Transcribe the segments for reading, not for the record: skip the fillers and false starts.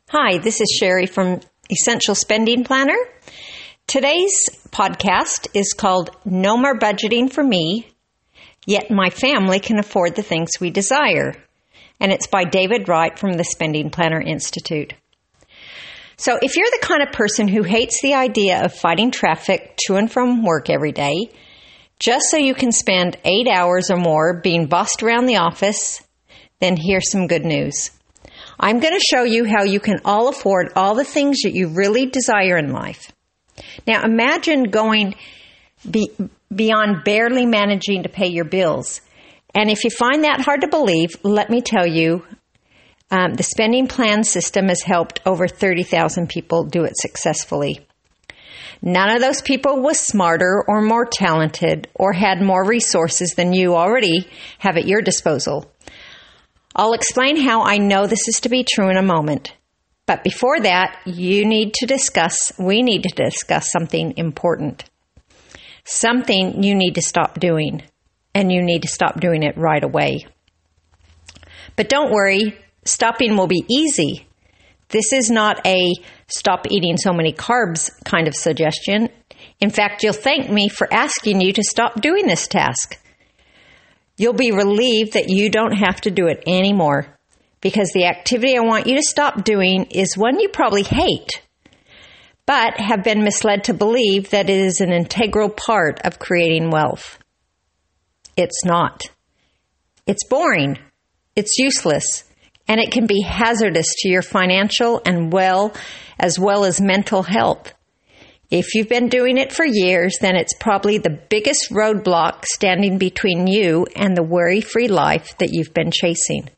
Hi, this is Sherry from Essential Spending Planner. Today's podcast is called No More Budgeting for Me, Yet My Family Can Afford the Things We Desire. And it's by David Wright from the Spending Planner Institute. So if you're the kind of person who hates the idea of fighting traffic to and from work every day, just so you can spend 8 hours or more being bossed around the office, then here's some good news. I'm going to show you how you can all afford all the things that you really desire in life. Now imagine going beyond barely managing to pay your bills. And if you find that hard to believe, let me tell you, the spending plan system has helped over 30,000 people do it successfully. None of those people was smarter or more talented or had more resources than you already have at your disposal. I'll explain how I know this is to be true in a moment. But before that, we need to discuss something important. Something you need to stop doing, and you need to stop doing it right away. But don't worry, stopping will be easy. This is not a stop eating so many carbs kind of suggestion. In fact, you'll thank me for asking you to stop doing this task. You'll be relieved that you don't have to do it anymore, because the activity I want you to stop doing is one you probably hate, but have been misled to believe that it is an integral part of creating wealth. It's not. It's boring. It's useless. And it can be hazardous to your financial and as well as mental health. If you've been doing it for years, then it's probably the biggest roadblock standing between you and the worry-free life that you've been chasing.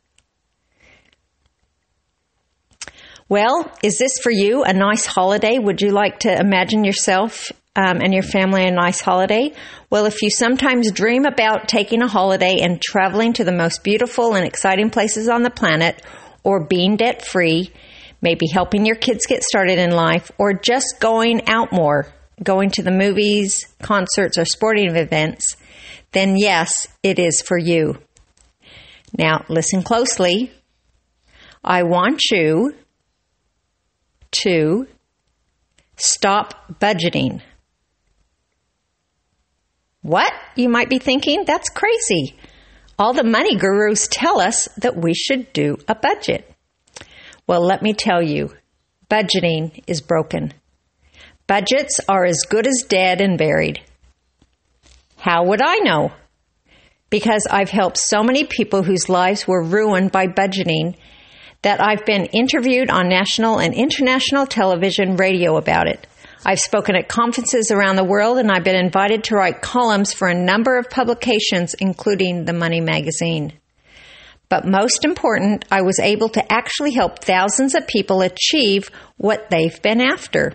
Well, is this for you a nice holiday? Would you like to imagine yourself and your family a nice holiday? Well, if you sometimes dream about taking a holiday and traveling to the most beautiful and exciting places on the planet, or being debt-free, maybe helping your kids get started in life, or just going out more, going to the movies, concerts, or sporting events, then yes, it is for you. Now, listen closely. I want you to stop budgeting. What? You might be thinking, that's crazy. All the money gurus tell us that we should do a budget. Well, let me tell you, budgeting is broken. Budgets are as good as dead and buried. How would I know? Because I've helped so many people whose lives were ruined by budgeting that I've been interviewed on national and international television, radio about it. I've spoken at conferences around the world, and I've been invited to write columns for a number of publications, including The Money magazine. But most important, I was able to actually help thousands of people achieve what they've been after.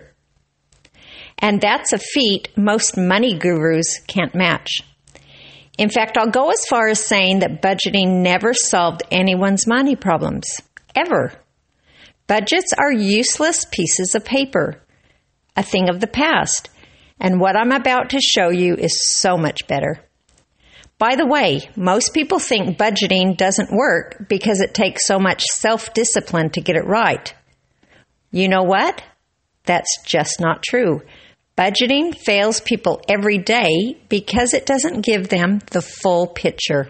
And that's a feat most money gurus can't match. In fact, I'll go as far as saying that budgeting never solved anyone's money problems, ever. Budgets are useless pieces of paper, a thing of the past. And what I'm about to show you is so much better. By the way, most people think budgeting doesn't work because it takes so much self-discipline to get it right. You know what? That's just not true. Budgeting fails people every day because it doesn't give them the full picture.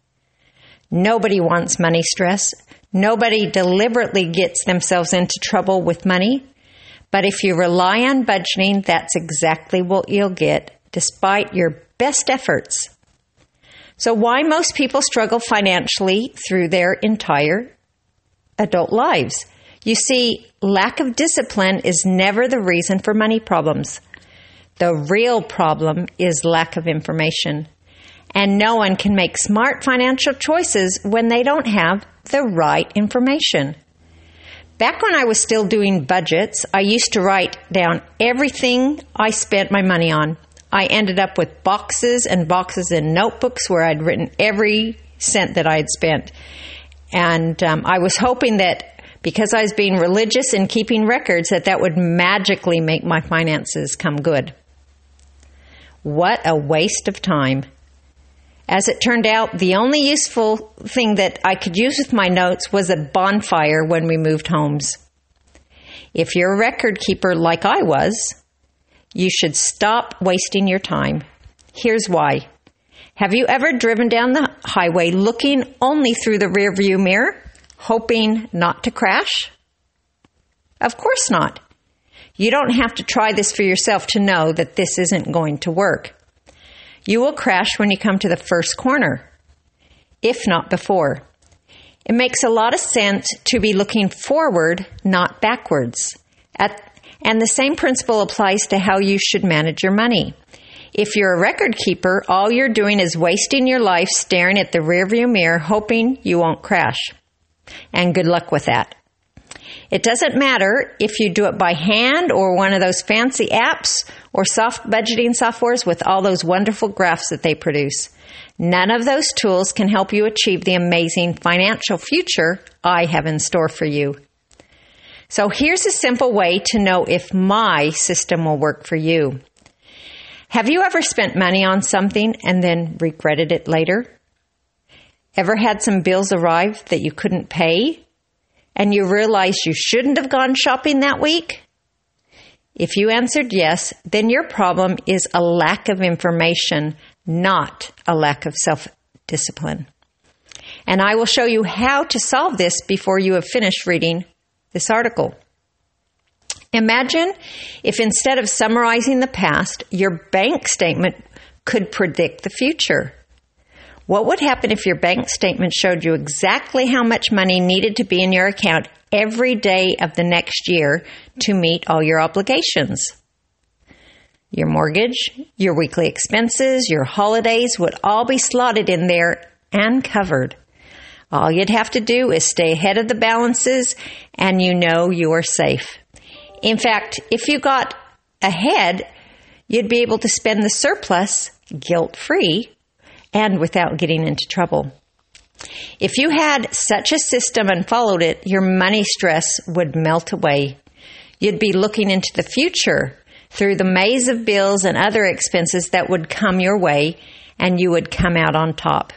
Nobody wants money stress. Nobody deliberately gets themselves into trouble with money. But if you rely on budgeting, that's exactly what you'll get, despite your best efforts. So why most people struggle financially through their entire adult lives? You see, lack of discipline is never the reason for money problems. The real problem is lack of information. And no one can make smart financial choices when they don't have the right information. Back when I was still doing budgets, I used to write down everything I spent my money on. I ended up with boxes and boxes and notebooks where I'd written every cent that I had spent. And I was hoping that because I was being religious and keeping records, that would magically make my finances come good. What a waste of time. As it turned out, the only useful thing that I could use with my notes was a bonfire when we moved homes. If you're a record keeper like I was, you should stop wasting your time. Here's why. Have you ever driven down the highway looking only through the rearview mirror, hoping not to crash? Of course not. You don't have to try this for yourself to know that this isn't going to work. You will crash when you come to the first corner, if not before. It makes a lot of sense to be looking forward, not backwards. And the same principle applies to how you should manage your money. If you're a record keeper, all you're doing is wasting your life staring at the rearview mirror, hoping you won't crash. And good luck with that. It doesn't matter if you do it by hand or one of those fancy apps or soft budgeting softwares with all those wonderful graphs that they produce. None of those tools can help you achieve the amazing financial future I have in store for you. So here's a simple way to know if my system will work for you. Have you ever spent money on something and then regretted it later? Ever had some bills arrive that you couldn't pay and you realized you shouldn't have gone shopping that week? If you answered yes, then your problem is a lack of information, not a lack of self-discipline. And I will show you how to solve this before you have finished reading this article. Imagine if instead of summarizing the past, your bank statement could predict the future. What would happen if your bank statement showed you exactly how much money needed to be in your account every day of the next year to meet all your obligations? Your mortgage, your weekly expenses, your holidays would all be slotted in there and covered. All you'd have to do is stay ahead of the balances and you know you are safe. In fact, if you got ahead, you'd be able to spend the surplus guilt-free and without getting into trouble. If you had such a system and followed it, your money stress would melt away. You'd be looking into the future through the maze of bills and other expenses that would come your way, and you would come out on top.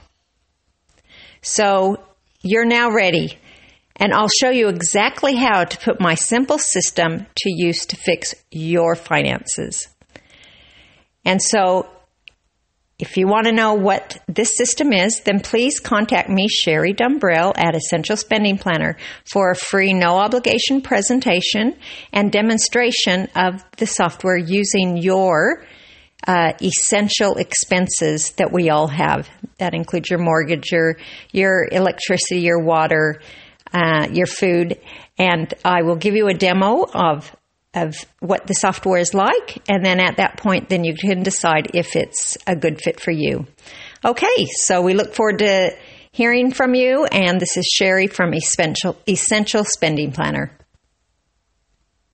So you're now ready, and I'll show you exactly how to put my simple system to use to fix your finances. And so if you want to know what this system is, then please contact me, Sherry Dumbrell, at Essential Spending Planner for a free no-obligation presentation and demonstration of the software using your essential expenses that we all have. That includes your mortgage, your electricity, your water, your food. And I will give you a demo of what the software is like, and then at that point, then you can decide if it's a good fit for you. Okay, so we look forward to hearing from you, and this is Sherry from Essential Spending Planner.